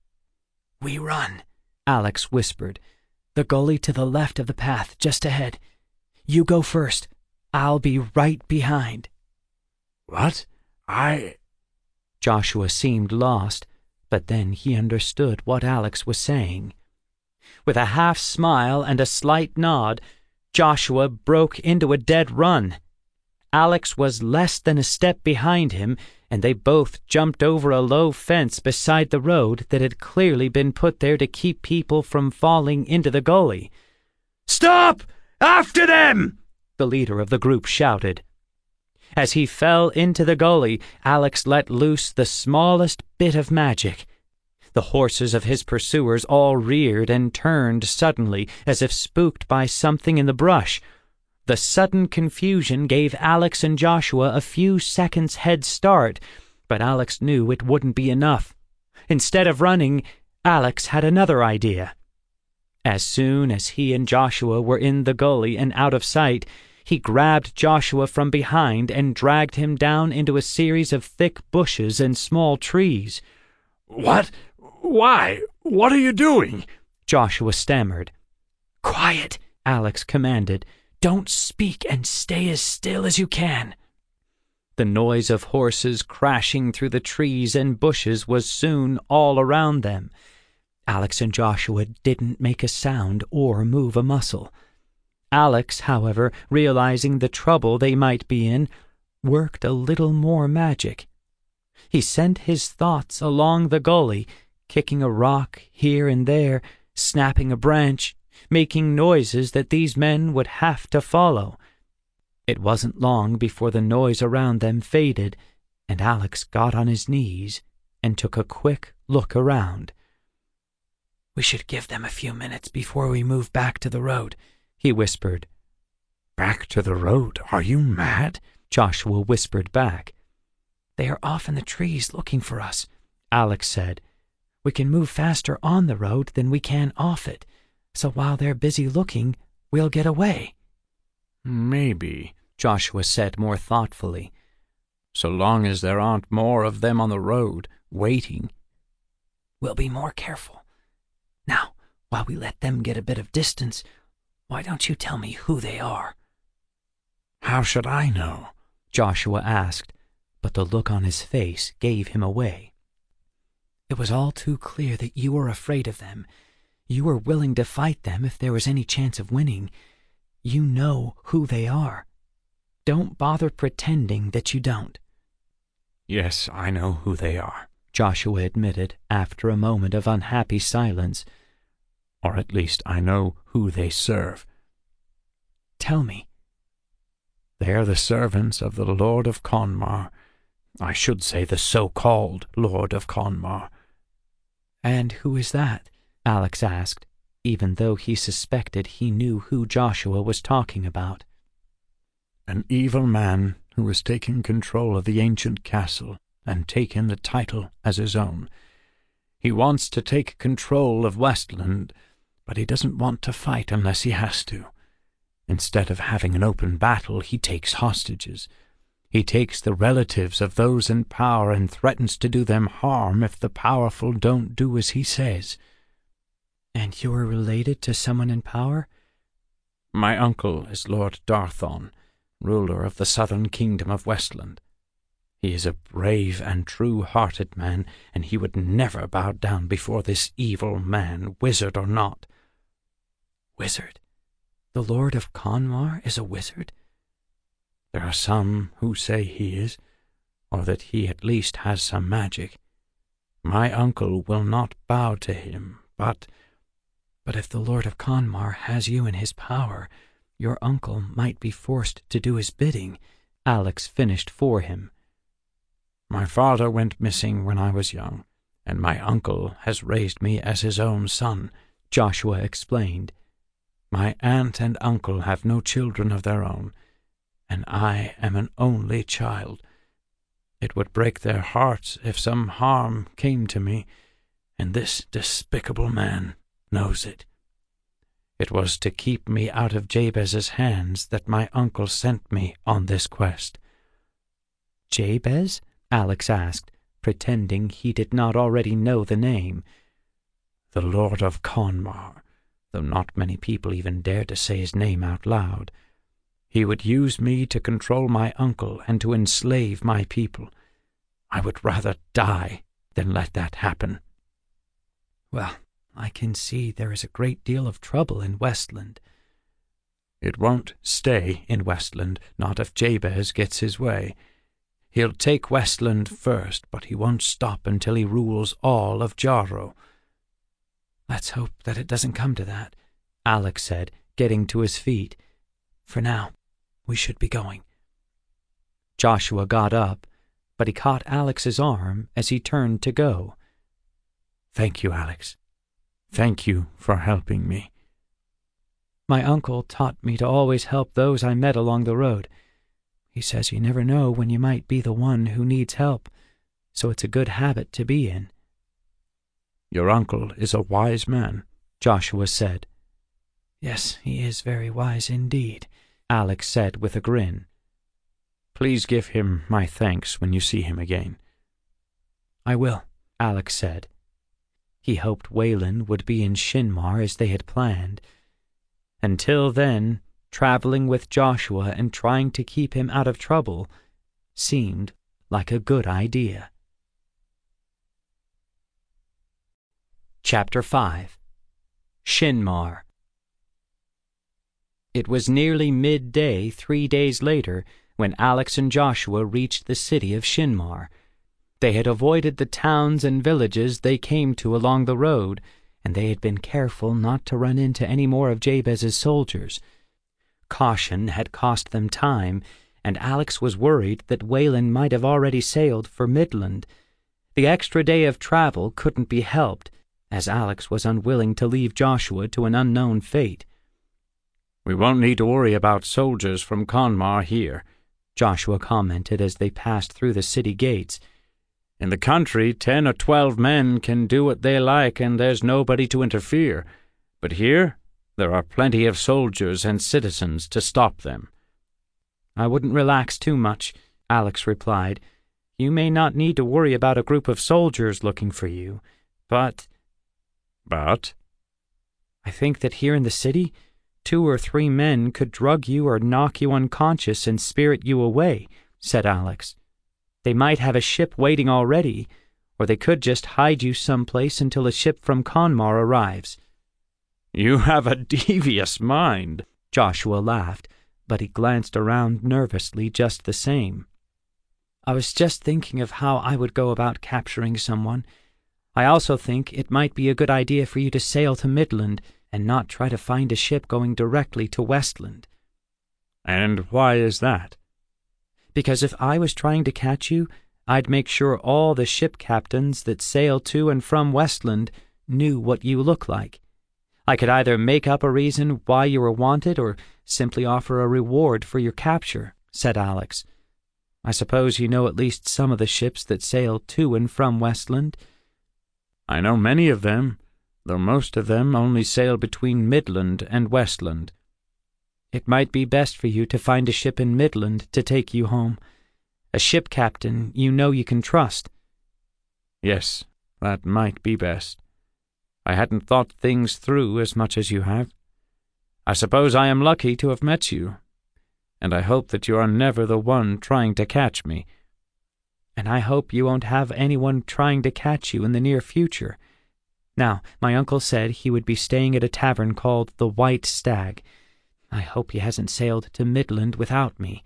"We run," Alex whispered. "The gully to the left of the path, just ahead. You go first. I'll be right behind." "What? I—" Joshua seemed lost, but then he understood what Alex was saying. With a half smile and a slight nod, Joshua broke into a dead run. Alex was less than a step behind him, and they both jumped over a low fence beside the road that had clearly been put there to keep people from falling into the gully. "Stop! After them!" the leader of the group shouted. As he fell into the gully, Alex let loose the smallest bit of magic. The horses of his pursuers all reared and turned suddenly, as if spooked by something in the brush. The sudden confusion gave Alex and Joshua a few seconds' head start, but Alex knew it wouldn't be enough. Instead of running, Alex had another idea. As soon as he and Joshua were in the gully and out of sight, he grabbed Joshua from behind and dragged him down into a series of thick bushes and small trees. "What? Why? What are you doing?" Joshua stammered. "Quiet," Alex commanded, Don't speak and stay as still as you can." The noise of horses crashing through the trees and bushes was soon all around them. Alex and Joshua didn't make a sound or move a muscle. Alex, however, realizing the trouble they might be in, worked a little more magic. He sent his thoughts along the gully, kicking a rock here and there, snapping a branch, making noises that these men would have to follow. It wasn't long before the noise around them faded, and Alex got on his knees and took a quick look around. "We should give them a few minutes before we move back to the road," he whispered. "Back to the road? Are you mad?" Joshua whispered back. "They are off in the trees looking for us," Alex said. "We can move faster on the road than we can off it, so while they're busy looking, we'll get away." "Maybe," Joshua said more thoughtfully. "So long as there aren't more of them on the road, waiting." "We'll be more careful. Now, while we let them get a bit of distance, why don't you tell me who they are?" "How should I know?" Joshua asked, but the look on his face gave him away. "It was all too clear that you were afraid of them. You were willing to fight them if there was any chance of winning. You know who they are. Don't bother pretending that you don't." "Yes, I know who they are," Joshua admitted after a moment of unhappy silence. "Or at least I know who they serve." "Tell me." "They are the servants of the Lord of Conmar. I should say the so-called Lord of Conmar." "And who is that?" Alex asked, even though he suspected he knew who Joshua was talking about. "An evil man who has taken control of the ancient castle and taken the title as his own. He wants to take control of Westland, but he doesn't want to fight unless he has to. Instead of having an open battle, he takes hostages. He takes the relatives of those in power and threatens to do them harm if the powerful don't do as he says." "And you are related to someone in power?" "My uncle is Lord Darthon, ruler of the southern kingdom of Westland. He is a brave and true-hearted man, and he would never bow down before this evil man, wizard or not." "Wizard? The Lord of Conmar is a wizard?" "There are some who say he is, or that he at least has some magic. My uncle will not bow to him, but—" "But if the Lord of Conmar has you in his power, your uncle might be forced to do his bidding," Alex finished for him. "My father went missing when I was young, and my uncle has raised me as his own son," Joshua explained. "My aunt and uncle have no children of their own, and I am an only child. It would break their hearts if some harm came to me, and this despicable man knows it. It was to keep me out of Jabez's hands that my uncle sent me on this quest." "Jabez?" Alex asked, pretending he did not already know the name. "The Lord of Conmar, though not many people even dared to say his name out loud. He would use me to control my uncle and to enslave my people. I would rather die than let that happen." "Well, I can see there is a great deal of trouble in Westland." "It won't stay in Westland, not if Jabez gets his way. He'll take Westland first, but he won't stop until he rules all of Jarrow." "Let's hope that it doesn't come to that," Alex said, getting to his feet. "For now, we should be going." Joshua got up, but he caught Alex's arm as he turned to go. "Thank you, Alex. Thank you for helping me." "My uncle taught me to always help those I met along the road. He says you never know when you might be the one who needs help, so it's a good habit to be in." "Your uncle is a wise man," Joshua said. "Yes, he is very wise indeed," Alex said with a grin. "Please give him my thanks when you see him again." "I will," Alex said. He hoped Waylon would be in Shinmar as they had planned. Until then, traveling with Joshua and trying to keep him out of trouble seemed like a good idea. Chapter five. Shinmar. It was nearly midday three days later when Alex and Joshua reached the city of Shinmar. They had avoided the towns and villages they came to along the road, and they had been careful not to run into any more of Jabez's soldiers. Caution had cost them time, and Alex was worried that Waylon might have already sailed for Midland. The extra day of travel couldn't be helped, as Alex was unwilling to leave Joshua to an unknown fate. "We won't need to worry about soldiers from Conmar here," Joshua commented as they passed through the city gates. "In the country, ten or twelve men can do what they like and there's nobody to interfere. But here, there are plenty of soldiers and citizens to stop them." "I wouldn't relax too much," Alex replied. "You may not need to worry about a group of soldiers looking for you, but—" But? "I think that here in the city, two or three men could drug you or knock you unconscious and spirit you away," said Alex. "They might have a ship waiting already, or they could just hide you someplace until a ship from Conmar arrives." "You have a devious mind," Joshua laughed, but he glanced around nervously just the same. "I was just thinking of how I would go about capturing someone. I also think it might be a good idea for you to sail to Midland and not try to find a ship going directly to Westland." "And why is that?" "Because if I was trying to catch you, I'd make sure all the ship captains that sail to and from Westland knew what you look like. I could either make up a reason why you were wanted or simply offer a reward for your capture," said Alex. "I suppose you know at least some of the ships that sail to and from Westland." "I know many of them, though most of them only sail between Midland and Westland." "It might be best for you to find a ship in Midland to take you home. A ship captain you know you can trust." "Yes, that might be best. I hadn't thought things through as much as you have. I suppose I am lucky to have met you, and I hope that you are never the one trying to catch me." "And I hope you won't have anyone trying to catch you in the near future. Now, my uncle said he would be staying at a tavern called the White Stag. I hope he hasn't sailed to Midland without me."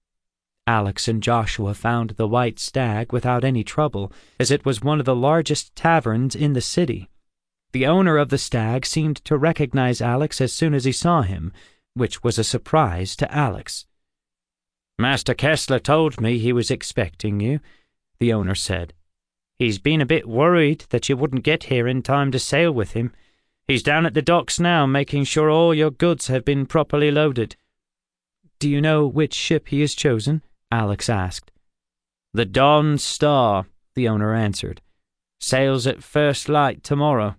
Alex and Joshua found the White Stag without any trouble, as it was one of the largest taverns in the city. The owner of the Stag seemed to recognize Alex as soon as he saw him, which was a surprise to Alex. "Master Kessler told me he was expecting you," the owner said. "He's been a bit worried that you wouldn't get here in time to sail with him. He's down at the docks now, making sure all your goods have been properly loaded." "Do you know which ship he has chosen?" Alex asked. "The Dawn Star," the owner answered. "Sails at first light tomorrow."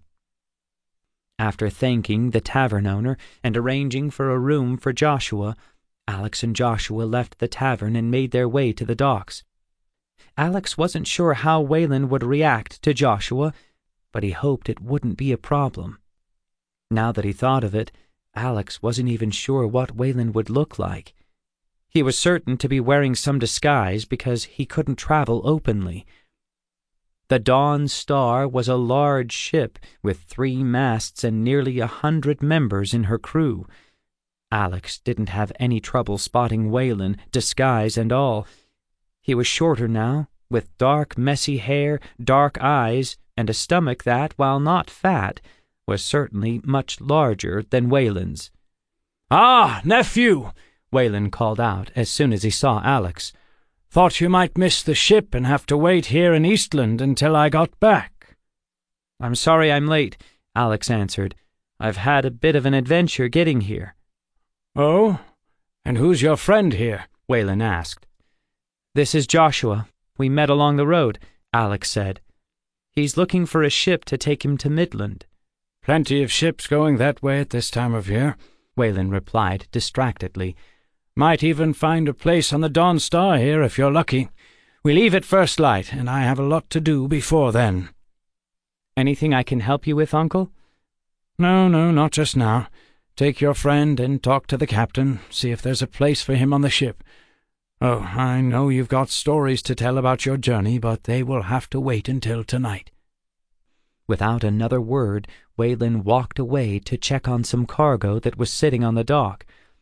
After thanking the tavern owner and arranging for a room for Joshua, Alex and Joshua left the tavern and made their way to the docks. Alex wasn't sure how Waylon would react to Joshua, but he hoped it wouldn't be a problem. Now that he thought of it, Alex wasn't even sure what Waylon would look like. He was certain to be wearing some disguise because he couldn't travel openly. The Dawn Star was a large ship with three masts and nearly a hundred members in her crew. Alex didn't have any trouble spotting Waylon, disguise and all. He was shorter now, with dark, messy hair, dark eyes, and a stomach that, while not fat, was certainly much larger than Waylon's. "Ah, nephew!" Waylon called out as soon as he saw Alex. "Thought you might miss the ship and have to wait here in Eastland until I got back." "I'm sorry I'm late," Alex answered. "I've had a bit of an adventure getting here." "Oh? And who's your friend here?" Waylon asked. "This is Joshua. We met along the road," Alex said. "He's looking for a ship to take him to Midland." "Plenty of ships going that way at this time of year," Waylon replied distractedly. "Might even find a place on the Dawn Star here if you're lucky. We leave at first light, and I have a lot to do before then." "Anything I can help you with, Uncle?" "No, no, not just now. Take your friend and talk to the captain, see if there's a place for him on the ship. Oh, I know you've got stories to tell about your journey, but they will have to wait until tonight." Without another word, Waylon walked away to check on some cargo that was sitting on the dock.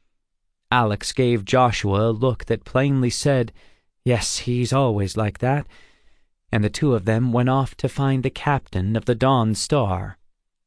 Alex gave Joshua a look that plainly said, "Yes, he's always like that," and the two of them went off to find the captain of the Dawn Star.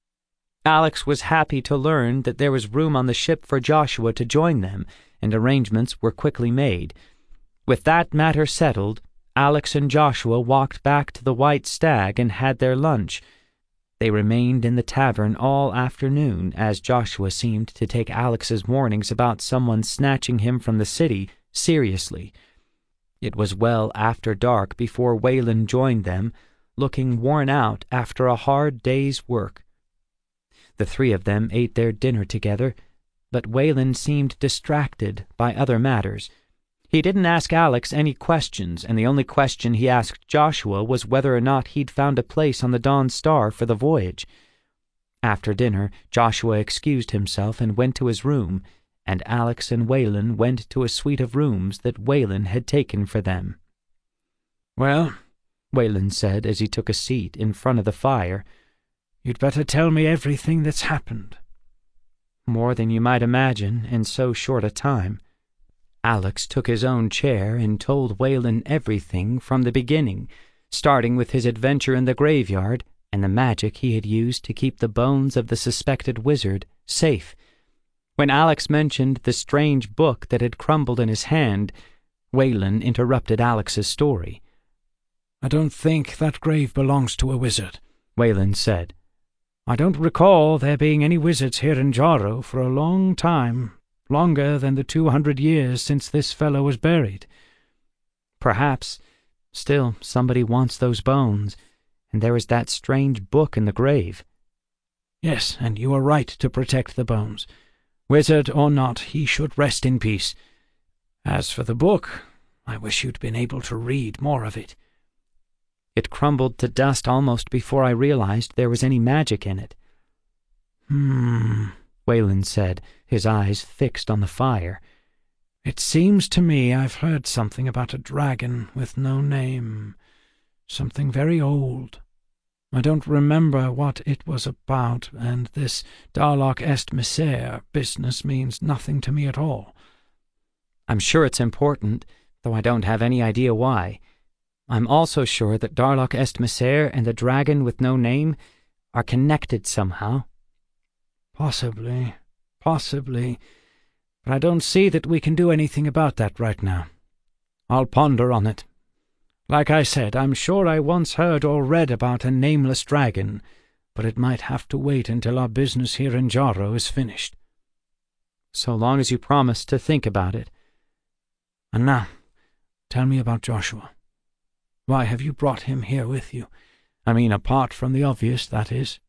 Alex was happy to learn that there was room on the ship for Joshua to join them, and arrangements were quickly made. With that matter settled, Alex and Joshua walked back to the White Stag and had their lunch. They remained in the tavern all afternoon, as Joshua seemed to take Alex's warnings about someone snatching him from the city seriously. It was well after dark before Waylon joined them, looking worn out after a hard day's work. The three of them ate their dinner together, but Waylon seemed distracted by other matters. He didn't ask Alex any questions, and the only question he asked Joshua was whether or not he'd found a place on the Dawn Star for the voyage. After dinner, Joshua excused himself and went to his room, and Alex and Waylon went to a suite of rooms that Waylon had taken for them. "Well," Waylon said as he took a seat in front of the fire, "you'd better tell me everything that's happened." "More than you might imagine in so short a time." Alex took his own chair and told Waylon everything from the beginning, starting with his adventure in the graveyard and the magic he had used to keep the bones of the suspected wizard safe. When Alex mentioned the strange book that had crumbled in his hand, Waylon interrupted Alex's story. "I don't think that grave belongs to a wizard," Waylon said. "I don't recall there being any wizards here in Jarrow for a long time, longer than the two hundred years since this fellow was buried." "Perhaps. Still, somebody wants those bones, and there is that strange book in the grave." "Yes, and you are right to protect the bones. Wizard or not, he should rest in peace. As for the book, I wish you'd been able to read more of it." "It crumbled to dust almost before I realized there was any magic in it." Hmm, Waylon said, his eyes fixed on the fire. "It seems to me I've heard something about a dragon with no name. Something very old. I don't remember what it was about, and this Darlock Est Misere business means nothing to me at all." "I'm sure it's important, though I don't have any idea why. I'm also sure that Darlock Est Misere and the dragon with no name are connected somehow." "Possibly, possibly, but I don't see that we can do anything about that right now. I'll ponder on it. Like I said, I'm sure I once heard or read about a nameless dragon, but it might have to wait until our business here in Jarrow is finished." "So long as you promise to think about it." "And now, tell me about Joshua. Why have you brought him here with you? I mean, apart from the obvious, that is."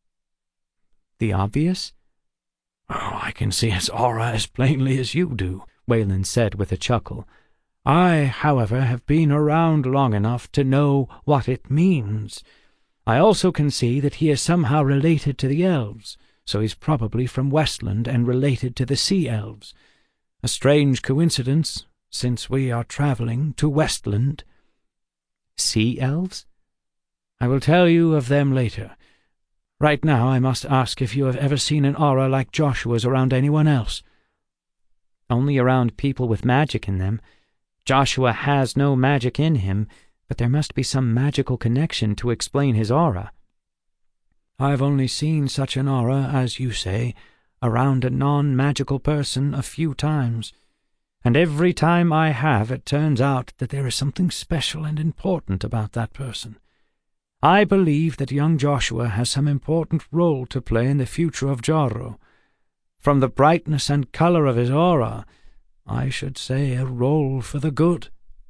"The obvious?" "Oh, I can see his aura as plainly as you do," Waylon said with a chuckle. "I, however, have been around long enough to know what it means. I also can see that he is somehow related to the elves, so he's probably from Westland and related to the Sea Elves. A strange coincidence, since we are travelling to Westland." "Sea Elves?" "I will tell you of them later. Right now I must ask if you have ever seen an aura like Joshua's around anyone else." "Only around people with magic in them. Joshua has no magic in him, but there must be some magical connection to explain his aura." "I've only seen such an aura, as you say, around a non-magical person a few times, and every time I have it turns out that there is something special and important about that person. I believe that young Joshua has some important role to play in the future of Jarrow. From the brightness and colour of his aura, I should say a role for the good."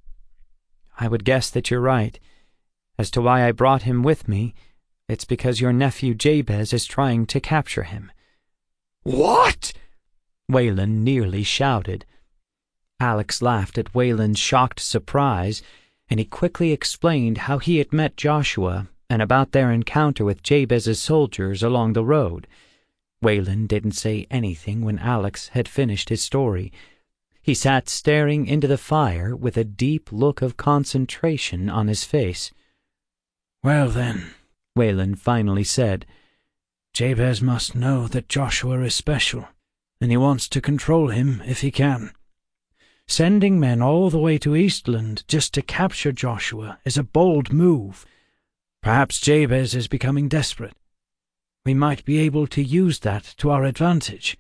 "I would guess that you're right. As to why I brought him with me, it's because your nephew Jabez is trying to capture him." "What?" Waylon nearly shouted. Alex laughed at Waylon's shocked surprise, and he quickly explained how he had met Joshua and about their encounter with Jabez's soldiers along the road. Waylon didn't say anything when Alex had finished his story. He sat staring into the fire with a deep look of concentration on his face. "Well then," Waylon finally said, "Jabez must know that Joshua is special, and he wants to control him if he can. Sending men all the way to Eastland just to capture Joshua is a bold move. Perhaps Jabez is becoming desperate. We might be able to use that to our advantage."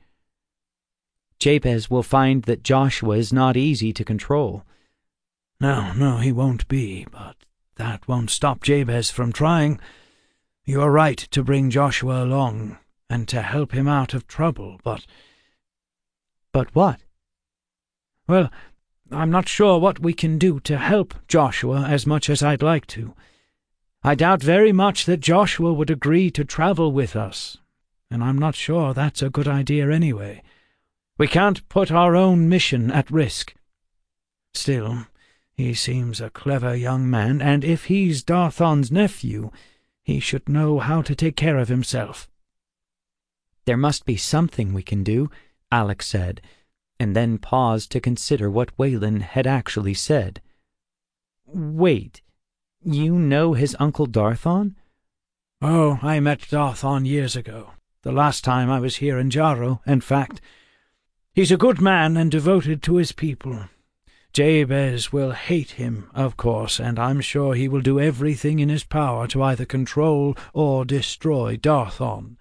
"Jabez will find that Joshua is not easy to control." "No, no, he won't be, but that won't stop Jabez from trying. You are right to bring Joshua along and to help him out of trouble, but—" "But what?" "Well, I'm not sure what we can do to help Joshua as much as I'd like to. I doubt very much that Joshua would agree to travel with us, and I'm not sure that's a good idea anyway. We can't put our own mission at risk. Still, he seems a clever young man, and if he's Darthon's nephew, he should know how to take care of himself." "There must be something we can do," Alex said, and then paused to consider what Waylon had actually said. "Wait, you know his Uncle Darthon?" "Oh, I met Darthon years ago, the last time I was here in Jarrow, in fact. He's a good man and devoted to his people. Jabez will hate him, of course, and I'm sure he will do everything in his power to either control or destroy Darthon."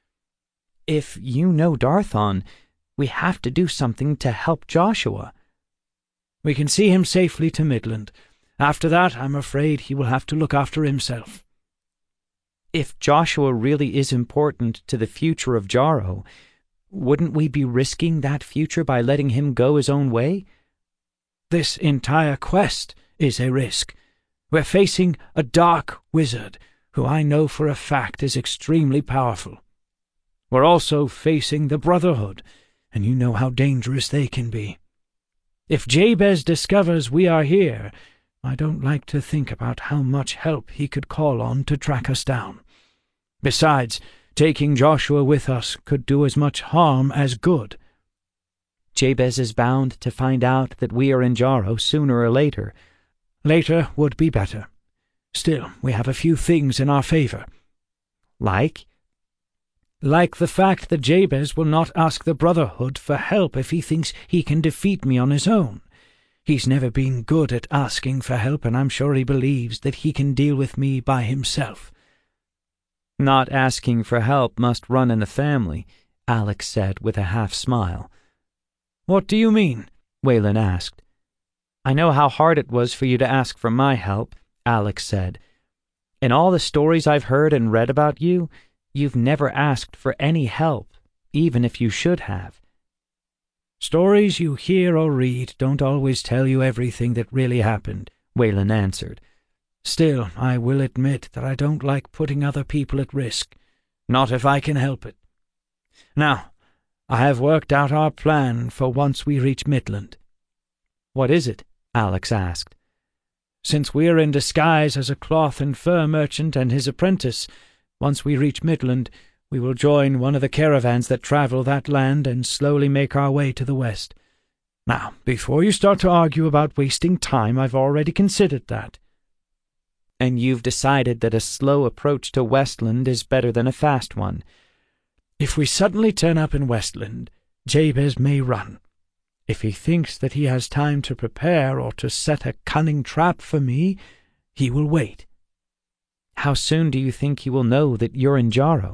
"If you know Darthon, we have to do something to help Joshua." "We can see him safely to Midland. After that, I'm afraid he will have to look after himself." "If Joshua really is important to the future of Jarrow, wouldn't we be risking that future by letting him go his own way?" "This entire quest is a risk. We're facing a dark wizard, who I know for a fact is extremely powerful. We're also facing the Brotherhood, and you know how dangerous they can be. If Jabez discovers we are here, I don't like to think about how much help he could call on to track us down. Besides, taking Joshua with us could do as much harm as good." "Jabez is bound to find out that we are in Jarrow sooner or later." "Later would be better. Still, we have a few things in our favor." "Like?" "Like the fact that Jabez will not ask the Brotherhood for help if he thinks he can defeat me on his own. He's never been good at asking for help, and I'm sure he believes that he can deal with me by himself." "Not asking for help must run in the family," Alex said with a half-smile. "What do you mean?" Waylon asked. "I know how hard it was for you to ask for my help," Alex said. "In all the stories I've heard and read about you, you've never asked for any help, even if you should have." "Stories you hear or read don't always tell you everything that really happened," Waylon answered. "Still, I will admit that I don't like putting other people at risk, not if I can help it. Now, I have worked out our plan for once we reach Midland." "What is it?" Alex asked. "Since we are in disguise as a cloth and fur merchant and his apprentice, once we reach Midland, we will join one of the caravans that travel that land and slowly make our way to the west. Now, before you start to argue about wasting time, I've already considered that." "And you've decided that a slow approach to Westland is better than a fast one?" "If we suddenly turn up in Westland, Jabez may run. If he thinks that he has time to prepare or to set a cunning trap for me, he will wait." "How soon do you think he will know that you're in Jarrow?"